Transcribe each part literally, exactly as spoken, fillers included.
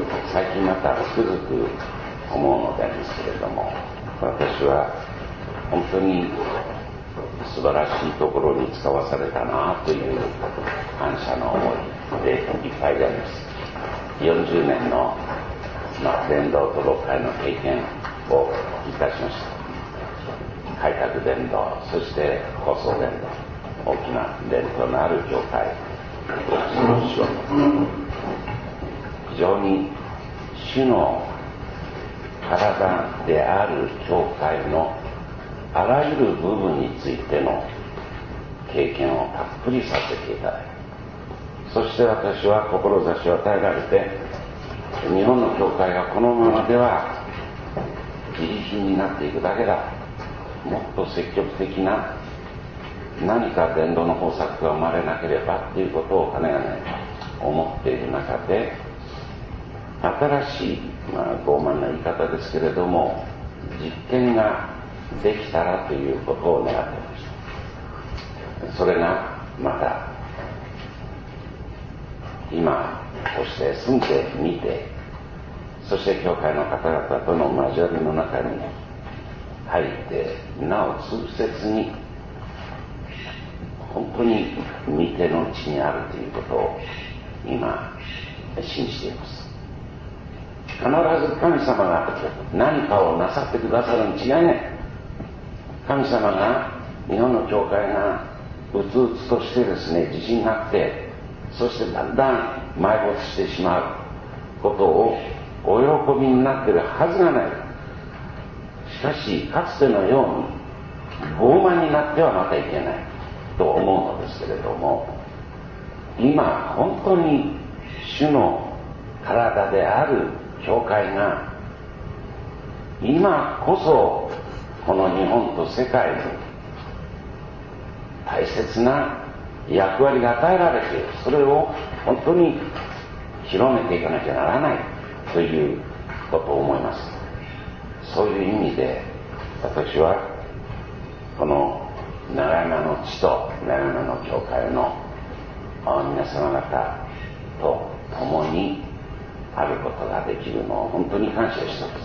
最近またつくづく思うのですけれども、私は本当に素晴らしいところに使わされたなという感謝の思いでいっぱいであります。よんじゅうねんの、まあ、伝道と牧会の経験をいたしました。開拓伝道、そして放送伝道、大きな伝統のある教会をしようと、非常に主の体である教会のあらゆる部分についての経験をたっぷりさせていただいた。そして私は志を与えられて、日本の教会がこのままでは自利品になっていくだけだ、もっと積極的な何か伝道の方策が生まれなければということをかねがね思っている中で、新しい、まあ、傲慢な言い方ですけれども、実験ができたらということを願っていました。それがまた今そして住んでみて、そして教会の方々との交わりの中に入ってなお痛切に本当に御手の地にあるということを今信じています。必ず神様が何かをなさってくださるに違いない。神様が日本の教会がうつうつとしてですね、自信があって、そしてだんだん埋没してしまうことをお喜びになっているはずがない。しかしかつてのように傲慢になってはまたいけないと思うのですけれども、今本当に主の体である教会が今こそこの日本と世界に大切な役割が与えられている。それを本当に広めていかなきゃならないということを思います。そういう意味で私はこの長山の地と長山の教会の皆様方と共にあることができるのを本当に感謝しています。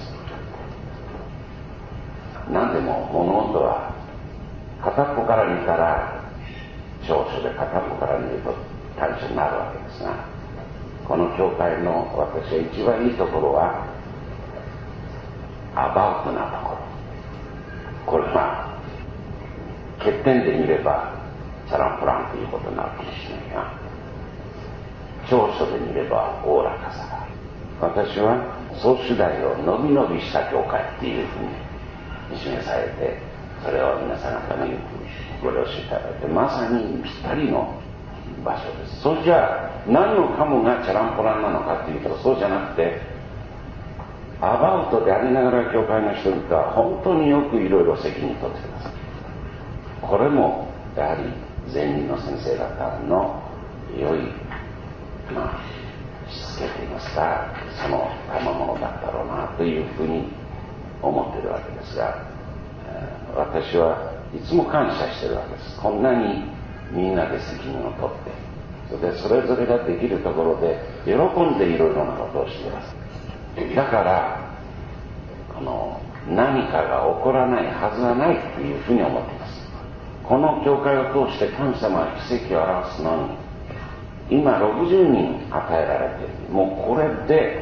何でも物事は片っぽから見たら長所で片っぽから見ると短所になるわけですが、この教会の私は一番いいところはアバウトなところ。これは欠点で見ればチャランポランということになるかもしれないが、長所で見ればおおらかさがある。私は総主題をのびのびした教会っていうふうに示されて、それを皆さん方にご了承いただいて、まさにぴったりの場所です。そうじゃ何のかもがチャランポランなのかというと、そうじゃなくて、アバウトでありながら教会の人々は本当によくいろいろ責任を取ってください。これもやはり前任の先生方の良い、まあしつけといいますか、その賜物だったろうなというふうに思っているわけですが、私はいつも感謝しているわけです。こんなにみんなで責任を取って、それでそれぞれができるところで喜んでいろいろなことをしています。だからこの何かが起こらないはずがないというふうに思っています。この教会を通して神様は奇跡を表すのに今ろくじゅうにん与えられている。もうこれで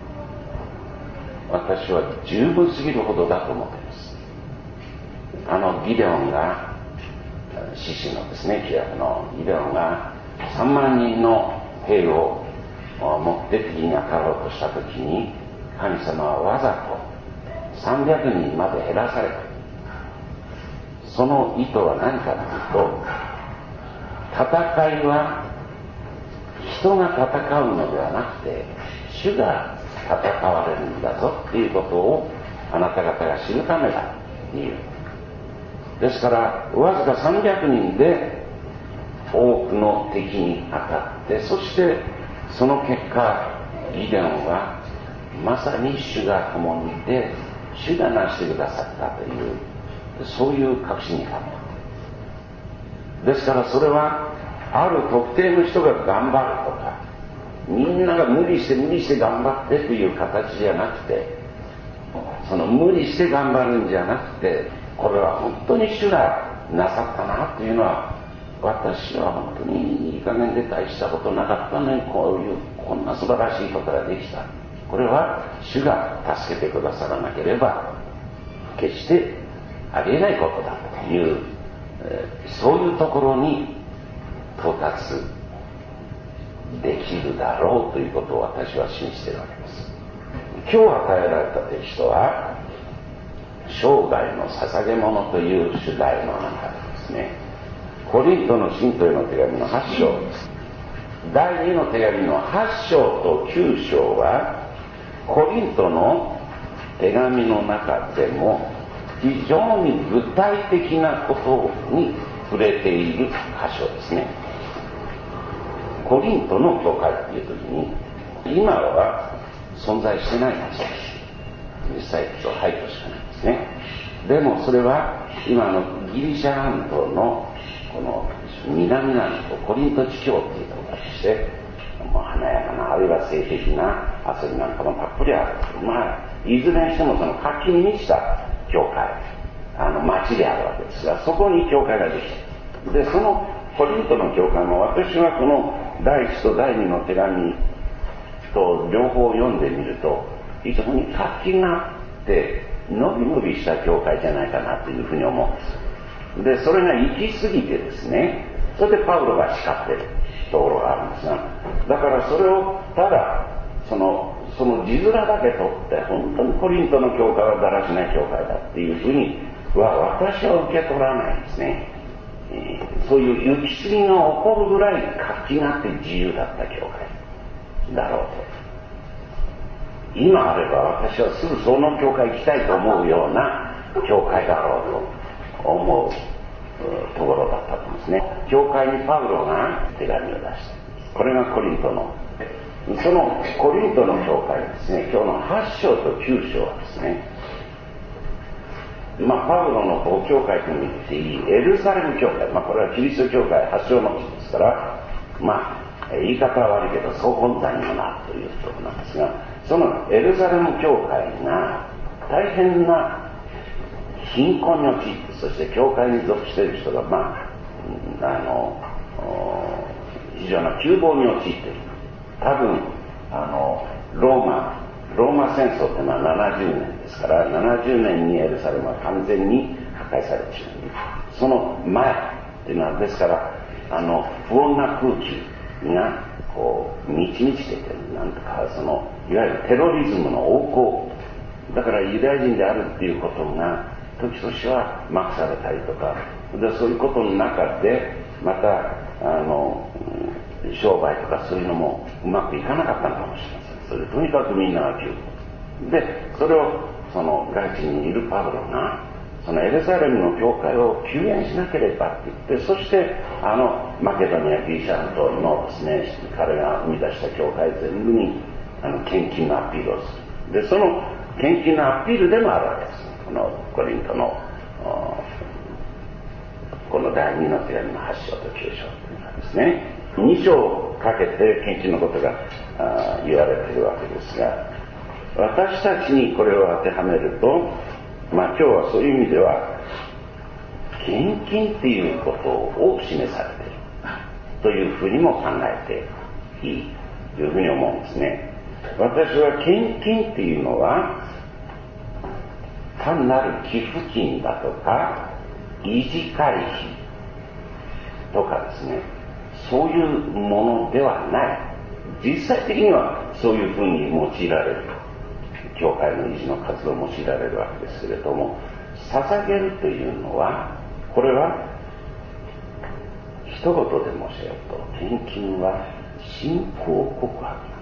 私は十分すぎるほどだと思っています。あのギデオンが獅子のですね、規約のギデオンがさんまんにんの兵を持って敵に当たろうとしたときに、神様はわざとさんびゃくにんまで減らされた。その意図は何かというと、戦いは人が戦うのではなくて主が戦われるんだぞっていうことをあなた方が知るためだという。ですからわずかさんびゃくにんで多くの敵に当たって、そしてその結果ギデオンはまさに主が共にいて主がなしてくださったという、そういう確信になった。ですからそれはある特定の人が頑張るとかみんなが無理して無理して頑張ってという形じゃなくて、その無理して頑張るんじゃなくて、これは本当に主がなさったなというのは、私は本当にいい加減で大したことなかったのに、こういうこんな素晴らしいことができた。これは主が助けてくださらなければ決してありえないことだという、えー、そういうところに到達できるだろうということを私は信じているわけです。今日与えられたテキストは生涯の捧げ物という主題の中でですね、コリントの信徒への手紙のはち章です。第二の手紙のはち章ときゅう章はコリントの手紙の中でも非常に具体的なことに触れている箇所ですね。コリントの教会っていう時に、今は存在してない町です。実際と廃墟しかないんですね。でもそれは今のギリシャ半島のこの南なんとコリント地境っていうところがして、もう華やかなあるいは性的な遊びなんかもたっぷりある。まあいずれにしてもその活気に満ちた教会、あの町であるわけですが、そこに教会ができた。でそのコリントの教会も、私はこの第一と第二の手紙と両方読んでみると、非常に活気があってのびのびした教会じゃないかなというふうに思うんです。でそれが行き過ぎてですね、それでパウロが叱ってるところがあるんですが、だからそれをただそのその字面だけ取って本当にコリントの教会はだらしない教会だっていうふうには私は受け取らないんですね。えー、そういう行き過ぎが起こるぐらい活気があって自由だった教会だろうと、今あれば私はすぐその教会行きたいと思うような教会だろうと思うところだったと思うんですね。教会にパウロが手紙を出した。これがコリントの、そのコリントの教会ですね、今日のはち章ときゅう章はですね、まあパウロの母教会とも言っていいエルサレム教会、まあこれはキリスト教会発祥の地ですから、まあ言い方は悪いけど総本山にもなるというところなんですが、そのエルサレム教会が大変な貧困に陥って、そして教会に属している人がまああの非常な窮乏に陥っている。多分あのローマローマ戦争というのはななじゅうねんですから、ななじゅうねんにエルサレムは完全に破壊されてしまう。その前というのはですからあの不穏な空気がこう満ち満ちていて、なんとかそのいわゆるテロリズムの横行だから、ユダヤ人であるっていうことが時としてはまくされたりとかで、そういうことの中でまたあの商売とかそういうのもうまくいかなかったのかもしれません。それでとにかくみんなが窮乏で、それをその外地にいるパウロがそのエルサレムの教会を救援しなければって言って、そしてあのマケドニアギリシャ半島のですね、彼が生み出した教会全部にあの献金のアピールをする。でその献金のアピールでもあるわけです。このコリントのこの第二の手紙のはち章ときゅう章というのはですね、に章かけて献金のことが言われているわけですが、私たちにこれを当てはめると、まあ今日はそういう意味では献金っていうことを示されているというふうにも考えていいというふうに思うんですね。私は献金っていうのは単なる寄付金だとか維持会費とかですね、そういうものではない。実際的にはそういうふうに用いられる、教会の維持の活動を用いられるわけですけれども、捧げるというのは、これは一言で申し上げると、献金は信仰告白なんだ。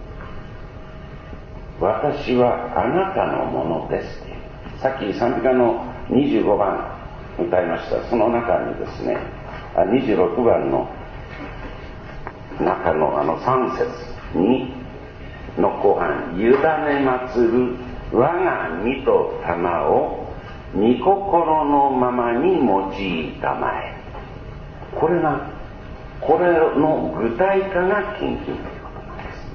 私はあなたのものですっていう。さっき賛美歌のにじゅうごばん歌いました。その中にですね、にじゅうろくばんの中のあのさん節にの後半、委ね祭る我が身と玉を御心のままに用いたまえ。これがこれの具体化が献金ということなんです。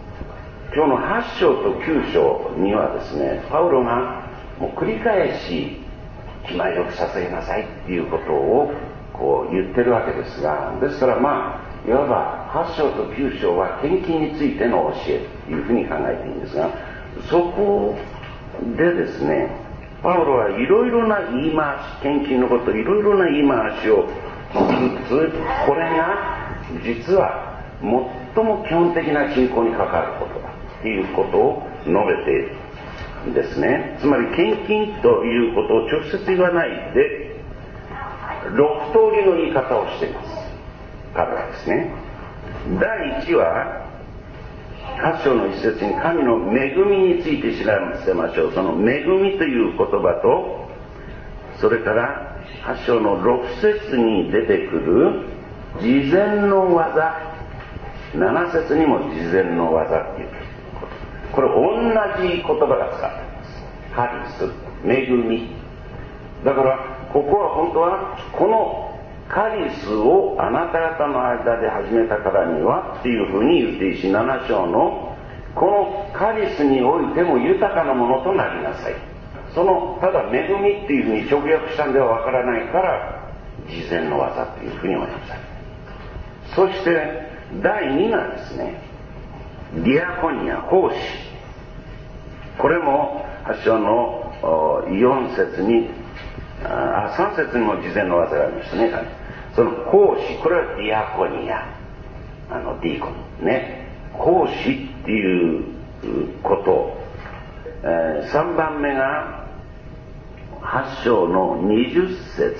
今日のはち章ときゅう章にはですね、パウロがもう繰り返し気前よく捧げなさいっていうことをこう言ってるわけですが、ですからまあいわばはち章ときゅう章は献金についての教えというふうに考えていいんですが、そこでですね、パウロはいろいろな言い回し、献金のこと、いろいろな言い回しをしつつ、これが実は最も基本的な信仰に関わることだということを述べているんですね。つまり献金ということを直接言わないでろく通りの言い方をしています、彼はですね。第一ははち章の一節に神の恵みについて知らせましょう。その恵みという言葉と、それからはち章のろく節に出てくる事前の技、なな節にも事前の技っていうこと、これ同じ言葉が使っています。カリス、恵み。だからここは本当はこのカリスをあなた方の間で始めたからにはっていうふうに言っているし、なな章のこのカリスにおいても豊かなものとなりなさい、そのただ恵みっていうふうに直訳したんではわからないから事前の技というふうに思いました。そしてだいにがですね、ディアコニア、奉仕。これもはち章のよん節にあさん節にも事前の技がありましたね。その奉仕、これはディアコニア、あのディーコンね、奉仕っていうこと、えー、さんばんめがはち章のにじゅっ節、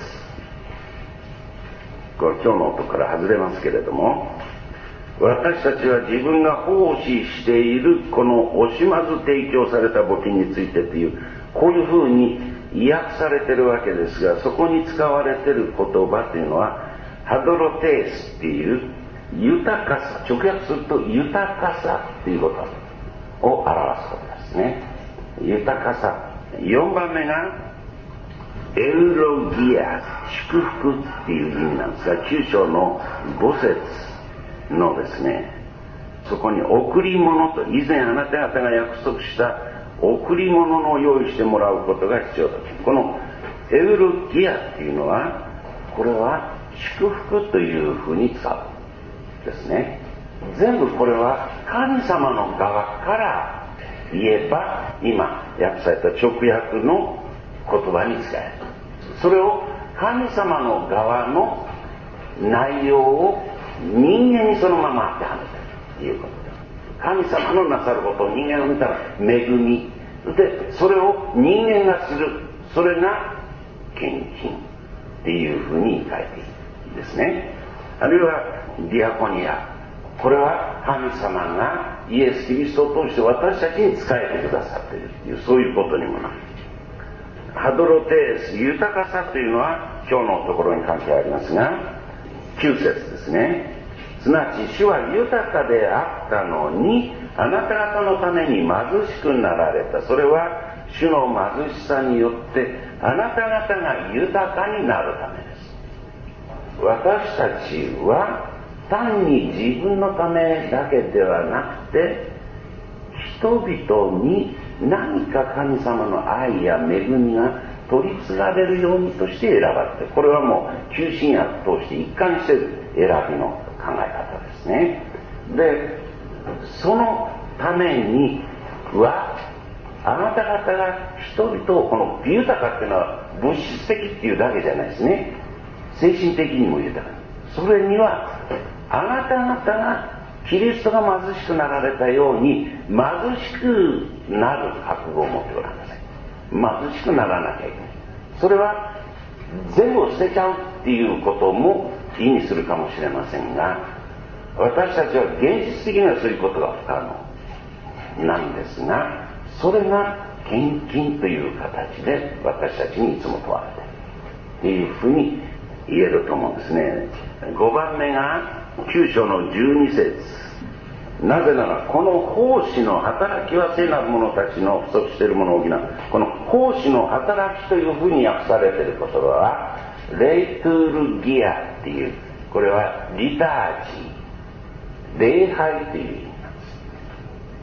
これ今日の音から外れますけれども、私たちは自分が奉仕しているこの惜しまず提供された募金についてという、こういうふうに訳されてるわけですが、そこに使われてる言葉というのはハドロテースっていう豊かさ、直訳すると豊かさっていうことを表すことですね。豊かさ。よんばんめがエウロギア、祝福っていう意味なんですが、きゅう章のご節のですね、そこに贈り物と、以前あなた方が約束した贈り物を用意してもらうことが必要だと。このエウロギアっていうのは、これは祝福というふうに使うですね。全部これは神様の側から言えば、今訳された直訳の言葉に使える。それを神様の側の内容を人間にそのまま当てはめているということです。神様のなさることを人間が見たら恵みで、それを人間がする、それが献金っていうふうに書いているんですね。あるいはディアコニア、これは神様がイエス・キリストを通して私たちに仕えてくださっているっていう、そういうことにもなる。ハドロテース、豊かさというのは今日のところに関係ありますが、きゅう節ですね。すなわち主は豊かであったのにあなた方のために貧しくなられた。それは主の貧しさによってあなた方が豊かになるためです。私たちは単に自分のためだけではなくて、人々に何か神様の愛や恵みが取り継がれるようにとして選ばれて、これはもう旧新約を通して一貫して選びの考え方ですね。で、そのためにはあなた方が人々を、この豊かっていうのは物質的っていうだけじゃないですね。精神的にも豊か。それにはあなた方がキリストが貧しくなられたように貧しくなる覚悟を持ってごらんなさい。貧しくならなきゃいけない。それは全部を捨てちゃうっていうことも意味するかもしれませんが、私たちは現実的にはそういうことが不可能なんですが、それが献金という形で私たちにいつも問われているっていうふうに言えると思うんですね。ごばんめがきゅう章のじゅうに節。なぜならこの奉仕の働きは聖なる者たちの不足しているものを補う。この奉仕の働きというふうに訳されている言葉はレイトゥルギアっていう、これはリタージー、礼拝という意味なんです。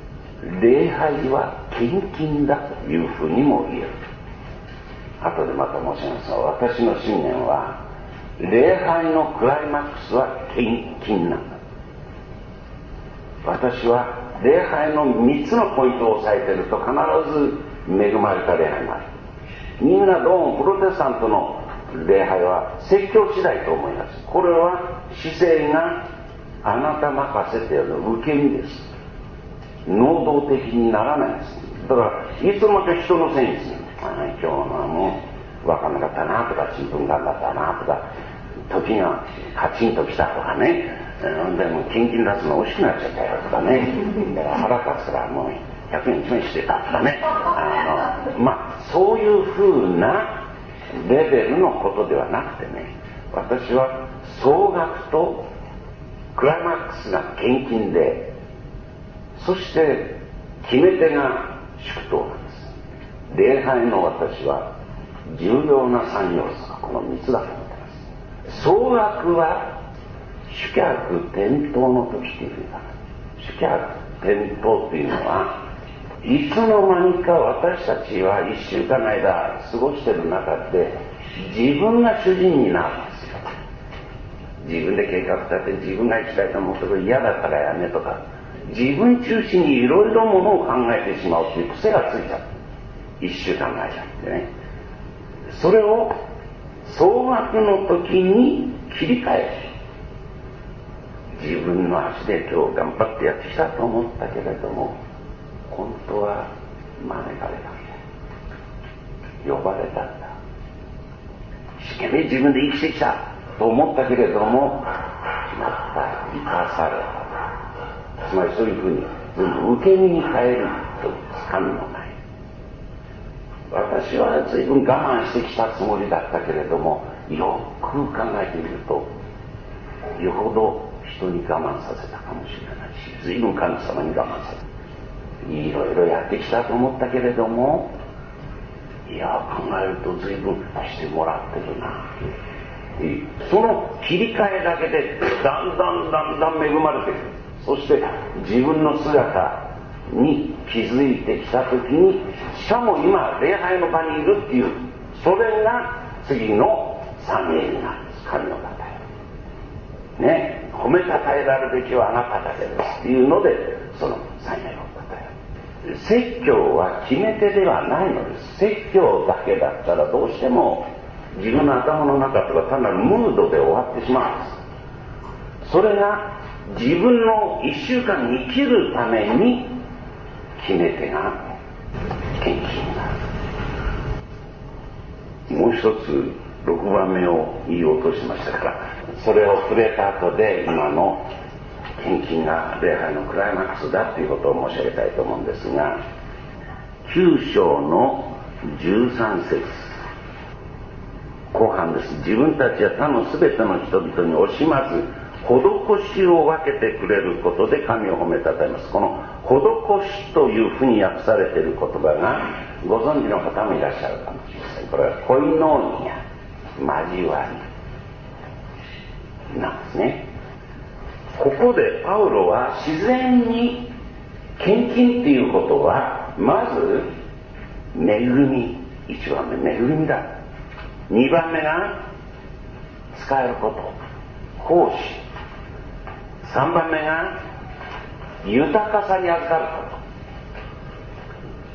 礼拝は献金だというふうにも言える。後でまた申しますが、私の信念は礼拝のクライマックスは献金なんだ。私は礼拝のみっつのポイントを押さえていると必ず恵まれた礼拝がある。みんなどうもプロテスタントの礼拝は説教次第と思います。これは姿勢があなた任せという受け身です。能動的にならないです。だからいつもと人のせいにする。あ、今日はもう分かんなかったなとか、ちんぷんかんだったなとか、時がカチンときたとかね、でも献金出すの惜しくなっちゃったよとかね、腹立つからもうひゃくえんいちまいしてたとかね、あのまあそういうふうなレベルのことではなくてね、私は総額とクライマックスが献金で、そして決め手が祝祷なんです。礼拝の私は重要な三要素がこのみっつだと思ってます。総額は主客転倒の時っていうふうに考える。主客転倒っていうのはいつの間にか私たちはいっしゅうかんの間過ごしている中で自分が主人になるんですよ。自分で計画立てて自分が行きたいと思ってる嫌だったらやめとか、自分中心にいろいろものを考えてしまうという癖がついちゃう。いっしゅうかんの間ってね。それを総額の時に切り替える。自分の足で今日頑張ってやってきたと思ったけれども、本当は招かれたんだ、呼ばれたんだ、一生懸命自分で生きてきたと思ったけれども、また生かされた。つまりそういうふうに受け身に変えるとつかみのない。私は随分我慢してきたつもりだったけれども、よく考えてみるとよほど人に我慢させたかもしれないし、随分神様に我慢させた。いろいろやってきたと思ったけれども、いや考えると随分してもらってるな。その切り替えだけでだんだんだんだん恵まれてくる。そして自分の姿に気づいてきたときに、しかも今礼拝の場にいるっていう、それが次の三栄になるんです。神の方へね、褒めたたえられるべきはあなただけですっていうので、その三栄をたたえる。説教は決め手ではないのです。説教だけだったらどうしても自分の頭の中とか単なるムードで終わってしまうんです。それが自分の一週間生きるために決め手が献金になる。もう一つろくばんめを言い落としましたから、それを触れた後で今の献金が礼拝のクライマックスだということを申し上げたいと思うんですが、きゅう章のじゅうさん節後半です。自分たちは他のすべての人々に惜しまず施しを分けてくれることで神を褒めたたえます。この施しというふうに訳されている言葉がご存知の方もいらっしゃるかもしれません。これはコイノーニア、交わりなんですね。ここでパウロは自然に献金っていうことはまず恵み、一番目恵みだ。二番目が使えること、奉仕。三番目が豊かさに預かること。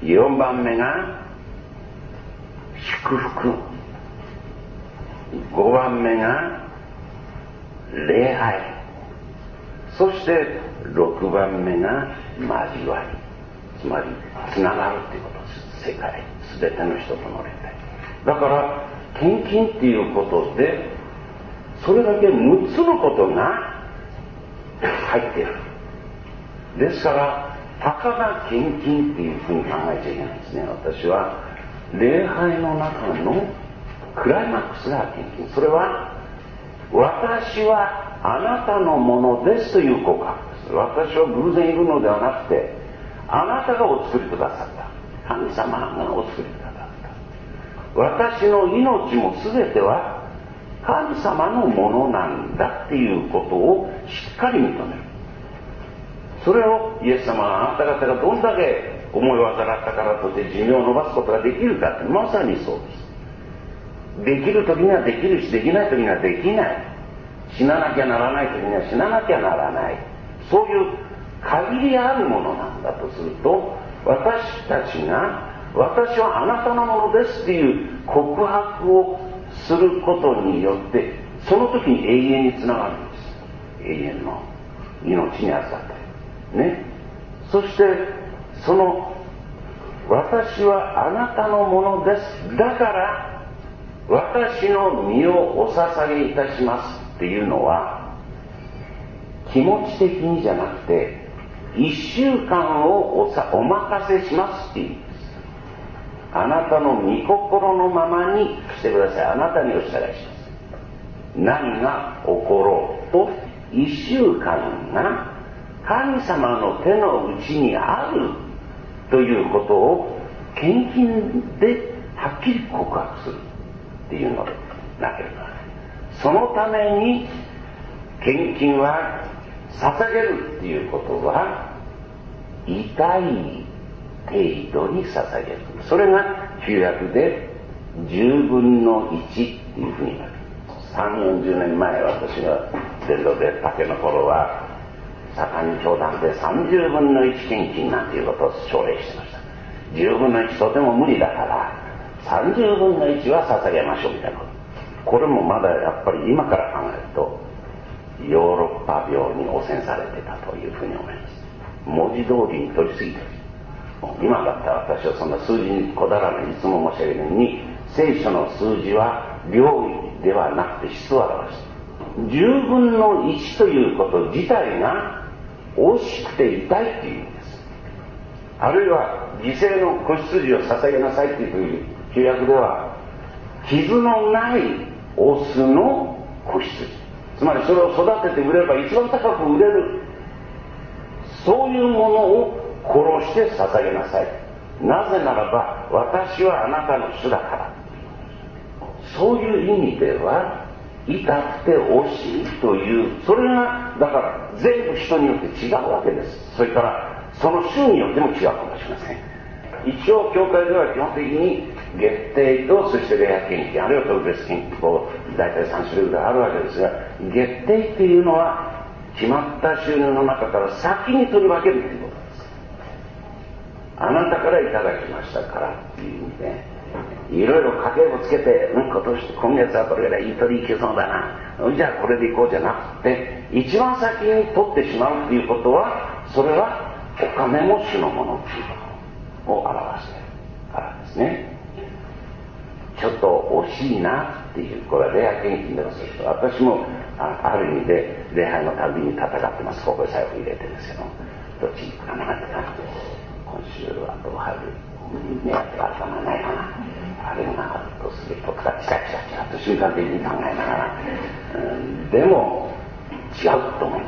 四番目が祝福。五番目が礼拝。そして六番目が交わり。つまりつながるっていうことです。世界全ての人との礼拝だから、献金っていうことでそれだけむっつのことが入っている。ですからたかが献金っていうふうに考えちゃいけないんですね。私は礼拝の中のクライマックスが献金。それは私はあなたのものですという告白です。私は偶然いるのではなくて、あなたがお作りくださった、神様がお作りくださった。私の命も全ては神様のものなんだっていうことをしっかり認める。 それをイエス様はあなた方がどんだけ思い煩ったからといって寿命を延ばすことができるかって、まさにそうです。できる時にはできるし、できない時にはできない。死ななきゃならない時には死ななきゃならない。そういう限りあるものなんだとすると、私たちが私はあなたのものですっていう告白をすることによって、その時に永遠につながるんです。永遠の命に預かってね。そしてその私はあなたのものです、だから私の身をお捧げいたしますっていうのは、気持ち的にじゃなくて一週間を お, さお任せしますっていうんです。あなたの御心のままにしてください。あなたにお従いします。何が起ころうと一週間が神様の手の内にあるということを献金ではっきり告白するっていうのでなければならない。そのために献金は捧げるっていうことは痛い程度に捧げる。それが旧約でじゅうぶんのいちっていうふうになる。さんじゅうよんじゅうねんまえ、私が伝道で竹の頃は盛んに教団でさんじゅうぶんのいち献金なんていうことを奨励してました。じゅうぶんのいちとても無理だからさんじゅうぶんのいちは捧げましょうみたいなこと。これもまだやっぱり今から考えるとヨーロッパ病に汚染されてたというふうに思います。文字通りに取りすぎてる。今だったら私はそんな数字にこだわらない、いつも申し上げるように、聖書の数字は量ではなくて質を表す。じゅうぶんのいちということ自体が惜しくて痛いっていうんです。あるいは犠牲の子羊を捧げなさいっていう旧約では、傷のないオスの子羊、つまりそれを育てて売れば一番高く売れる、そういうものを殺して捧げなさい。なぜならば私はあなたの主だから。そういう意味では痛くて惜しいという、それがだから全部人によって違うわけです。それからその種によっても違うかもしれません。一応教会では基本的に月定と、そして礼拝献金、あるいは特別献金、こう大体さん種類ぐらいあるわけですが、月定っていうのは決まった収入の中から先に取り分けるということです。あなたからいただきましたからっていう意味で、いろいろ家計簿つけて、うん、今年今月はこれぐらいいい取りいけそうだな、じゃあこれでいこうじゃなくて、一番先に取ってしまうっていうことは、それはお金も主のものっていうことを表しているからですね。ちょっと惜しいなっていう、これは礼拝献金でもすると、私も あ, ある意味で礼拝のたびに戦ってます。ここに財布入れてるんですけど、どっちに行くかなとか、今週はどう入る目当てがあるかなないかな、あれがあるとするとか、チラチラチラと瞬間的に考えながら、うん、でも違うと思って、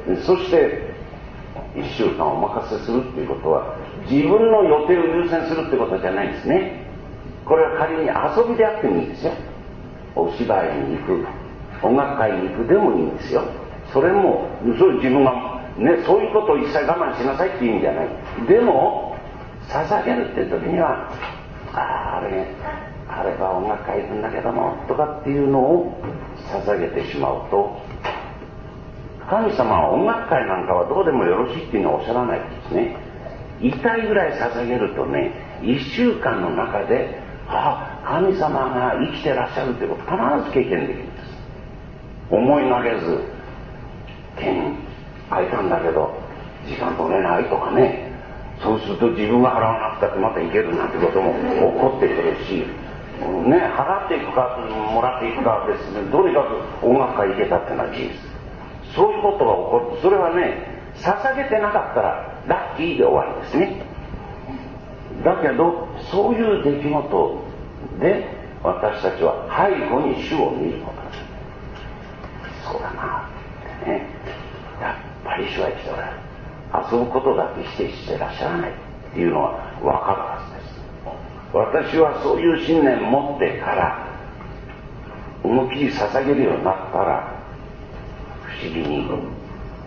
そして一週間お任せするっていうことは、自分の予定を優先するってことじゃないんですね。これは仮に遊びであってもいいんですよ。お芝居に行く、音楽会に行くでもいいんですよ。それもそういう自分がね、そういうことを一切我慢しなさいっていう意味じゃない。でも捧げるっていう時には、ああ、あれあれば音楽会行くんだけどもとかっていうのを捧げてしまうと、神様は音楽会なんかはどうでもよろしいっていうのはおっしゃらないですね。痛いぐらい捧げるとね、一週間の中で、ああ、神様が生きてらっしゃるということを必ず経験できるんです。思いがけず券空いたんだけど時間取れないとかね、そうすると自分が払わなくたってまた行けるなんてことも起こってくるし、ね、払っていくかもらっていくかですね、とにかく音楽会行けたっていうのは事実。そういうことが起こる。それはね、捧げてなかったらラッキーで終わりですね。だけどそういう出来事で私たちは背後に主を見ることです。そうだなってね、やっぱり主は生きておられる、遊ぶことだけ否定してらっしゃらないっていうのは分かるはずです。私はそういう信念を持ってから思いっきり捧げるようになったら、不思議に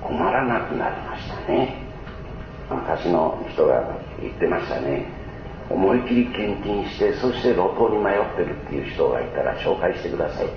困らなくなりましたね。昔の人が言ってましたね。思い切り献金して、そして路頭に迷ってるっていう人がいたら紹介してください。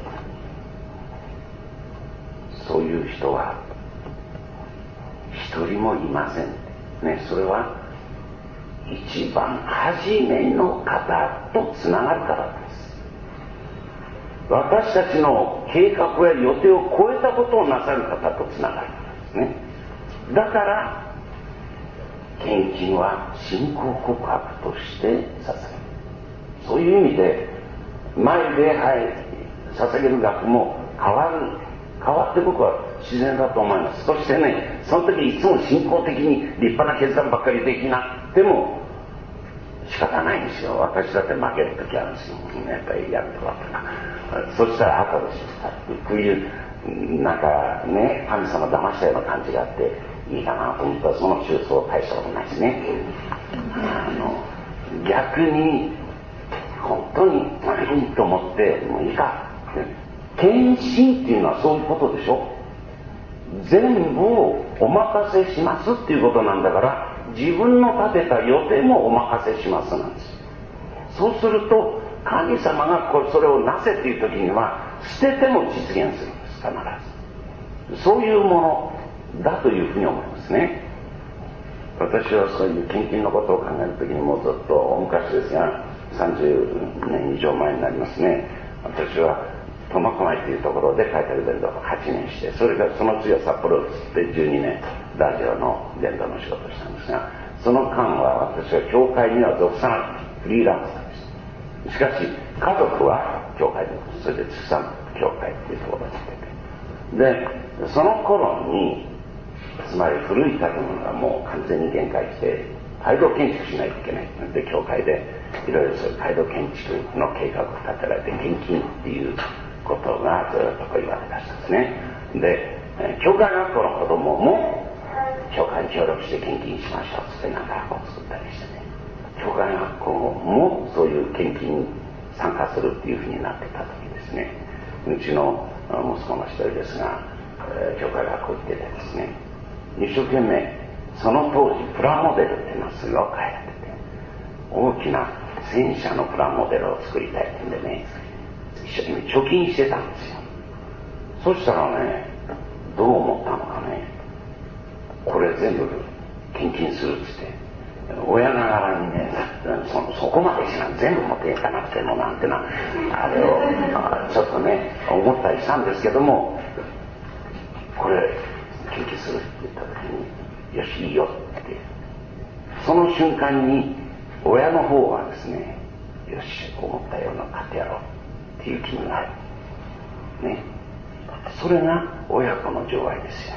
そういう人は一人もいませんね。それは一番初めの方とつながるからです。私たちの計画や予定を超えたことをなさる方とつながるからですね。だから献金は信仰告白として捧げる。そういう意味で毎礼拝捧げる額も変わる変わって僕は自然だと思います。そしてね、その時いつも信仰的に立派な決断ばっかりできなくても仕方ないんですよ。私だって負ける時あるんですよ。やっぱりやるとかったら。そしたら後で知った。こういうなんかね、神様騙したような感じがあっていいかなと思ったら、その中層大したことないですね。あの逆に本当にいいと思ってもういいか。献身っていうのはそういうことでしょ。全部をお任せしますっていうことなんだから、自分の立てた予定もお任せしますなんです。そうすると神様がこれそれをなせっていう時には捨てても実現するんです。必ずそういうものだというふうに思いますね。私はそういう献金のことを考える時にもうずっと昔ですがさんじゅうねん以上前になりますね。私は苫小牧というところで開拓伝道をはちねんして、それからその次は札幌を移ってじゅうにねんラジオの伝道の仕事をしたんですが、その間は私は教会には属さないフリーランスでした。しかし家族は教会で、それで畜産教会っていうところに行ってて、でその頃につまり古い建物がもう完全に限界して街道建築しないといけないので、教会でいろいろそういう街道建築の計画を立てられて献金っていうことがずっとこう言われ出したんですね。で、教会学校の子供も教会に協力して献金しましょうってなんか学校を作ったりしてね、教会学校もそういう献金に参加するっていうふうになってた時ですね、うちの息子の一人ですが、教会学校行っててですね、一生懸命その当時プラモデルっていうのをすごく流行ってて、大きな戦車のプラモデルを作りたいってんでね、一生懸命貯金してたんですよ。そしたらね、どう思ったのかね、これ全部献金するっつって、親ながらにね、そ, そこまでしな全部持っていかなくてもなんてな、あれをちょっとね思ったりしたんですけども、これ献金するって言った時に、よしいいよって、その瞬間に親の方はですね、よし思ったような買ってやろうっていう気になるね。それが親子の情愛ですよ。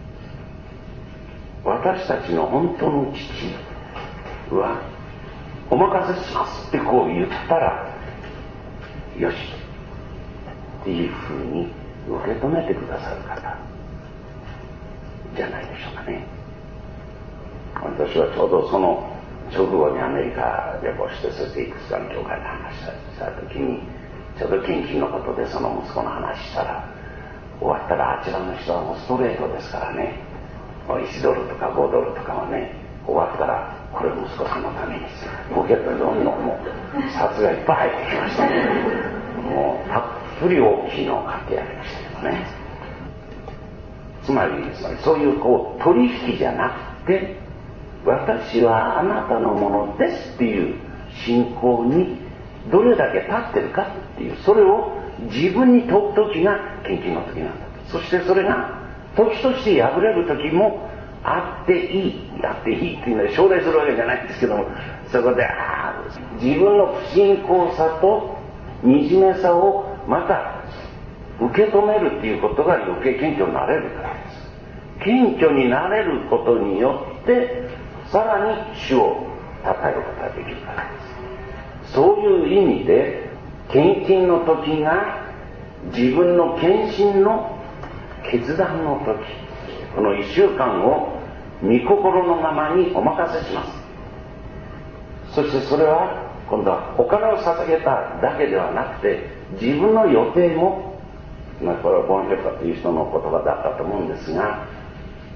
私たちの本当の父はお任せしますってこう言ったらよしっていうふうに受け止めてくださる方じゃないでしょうかね。私はちょうどその直後にアメリカ旅行して、そしていくつかの教会で話した時に、ちょうど献金のことでその息子の話したら、終わったらあちらの人はもうストレートですからね、いちドルとかごドルとかはね、終わったらこれ息子さんのためにポケットにどんどんもう札がいっぱい入ってきましたね。もうたっぷり大きいのを買ってやりましたけどね。つまりそういうこう取引じゃなくて、私はあなたのものですっていう信仰にどれだけ立ってるかっていう、それを自分に問う時が献金の時なんだと。そしてそれが時として破れる時もあっていい、あっていいっていうのは奨励するわけじゃないんですけども、そこであ自分の不信仰さと惨めさをまた受け止めるっていうことが余計謙虚になれるからです。謙虚になれることによってさらに主を称えることができるからです。そういう意味で献金の時が自分の献身の決断の時、この一週間を御心のままにお任せします。そしてそれは今度はお金を捧げただけではなくて、自分の予定も、まあ、これはボンヘッパーという人の言葉だったと思うんですが、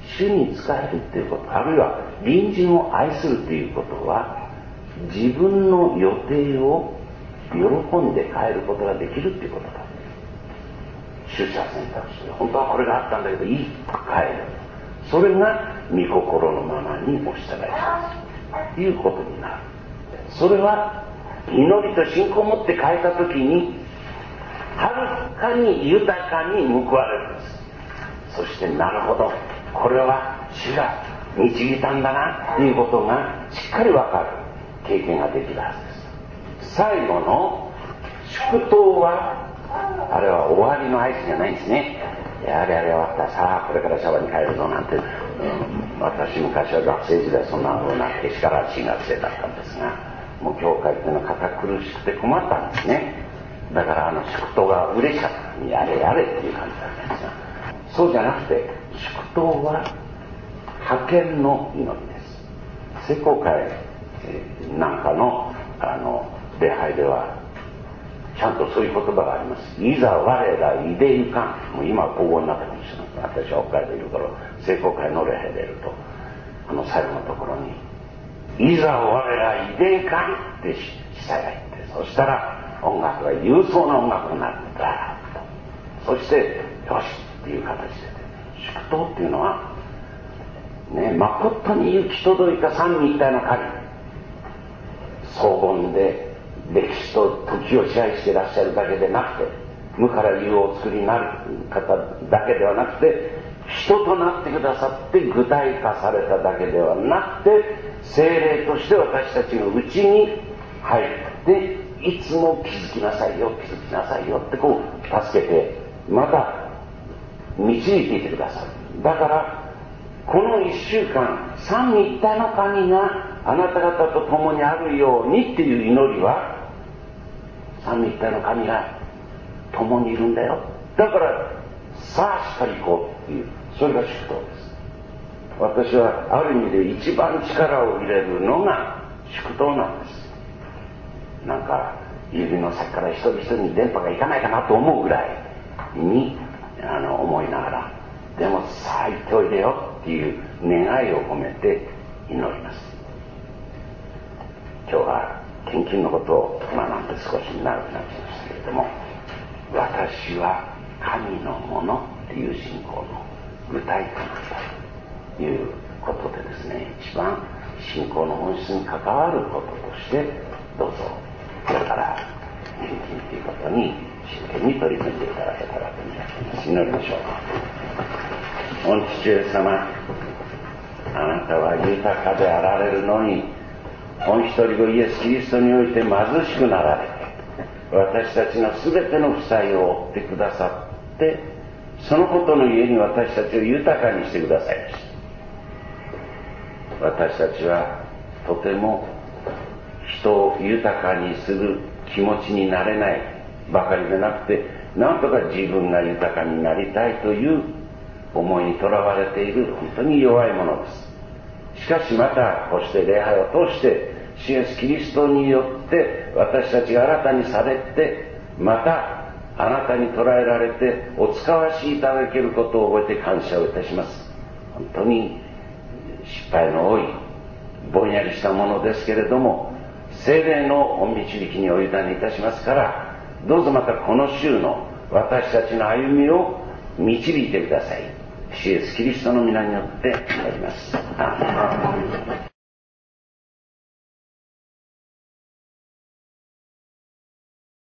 主に仕えるっていうこと、あるいは隣人を愛するということは、自分の予定を喜んで変えることができるっていうことだ。取捨選択肢で、本当はこれがあったんだけどいいと変える。それが御心のままにお従いしますということになる。それは祈りと信仰を持って変えたときに、はるかに豊かに報われるんです。そしてなるほど、これは主が導いたんだなということがしっかりわかる経験ができるはずです。最後の祝祷は、あれは終わりの合図じゃないんですね。やれやれ終わった、さあこれからシャワーに帰るぞなんて、うん、私昔は学生時代そんなふうなけしからんしい学生だったんですが、もう教会っていうのは堅苦しくて困ったんですね。だからあの祝祷が嬉しかった。やれやれっていう感じだったんですが、そうじゃなくて、祝祷は派遣の祈りです。聖公会なんかのあの礼拝ではちゃんとそういう言葉があります。いざ我らいでゆかん。もう今は高校になったかもしれない。私は北海道いるから聖公会の礼拝でいると、あの最後のところにいざ我らいでゆかんって司祭が言って、そしたら音楽が勇壮な音楽になってたと。そしてよしっていう形で、祝祷っていうのはね、誠に行き届いた三位一体の神、荘厳で歴史と時を支配していらっしゃるだけでなくて、無から有をお作りになる方だけではなくて、人となってくださって具体化されただけではなくて、聖霊として私たちのうちに入っていつも気づきなさいよ気づきなさいよってこう助けて、また導いていてくださる。だからこの一週間、三位一体の神があなた方と共にあるようにっていう祈りは、三位一体の神が共にいるんだよ。だからさあしっかり行こうっていう、それが祝祷です。私はある意味で一番力を入れるのが祝祷なんです。なんか指の先から一人一人に電波がいかないかなと思うぐらいにあの思いながら、でもさあ行っておいでよっていう願いを込めて祈ります。今日は献金のことを学んで少し長くなってきましたけれども、私は神のものっていう信仰の具体化なんだということでですね、一番信仰の本質に関わることとしてどうぞこれから献金ということに真剣に取り組んでいただけたらと思います。祈りましょう。御父上様、あなたは豊かであられるのに、御一人子イエス・キリストにおいて貧しくなられて、私たちのすべての負債を負ってくださって、そのことのゆえに私たちを豊かにしてくださいました。私たちはとても人を豊かにする気持ちになれないばかりでなくて、なんとか自分が豊かになりたいという思いにとらわれている本当に弱いものです。しかしまたこうして礼拝を通して主イエスキリストによって私たちが新たにされて、またあなたに捉えられてお使わしいただけることを覚えて感謝をいたします。本当に失敗の多いぼんやりしたものですけれども、聖霊のお導きにお委ねいたしますから、どうぞまたこの週の私たちの歩みを導いてください。主イエスキリストの皆によって祈ります。アーメン。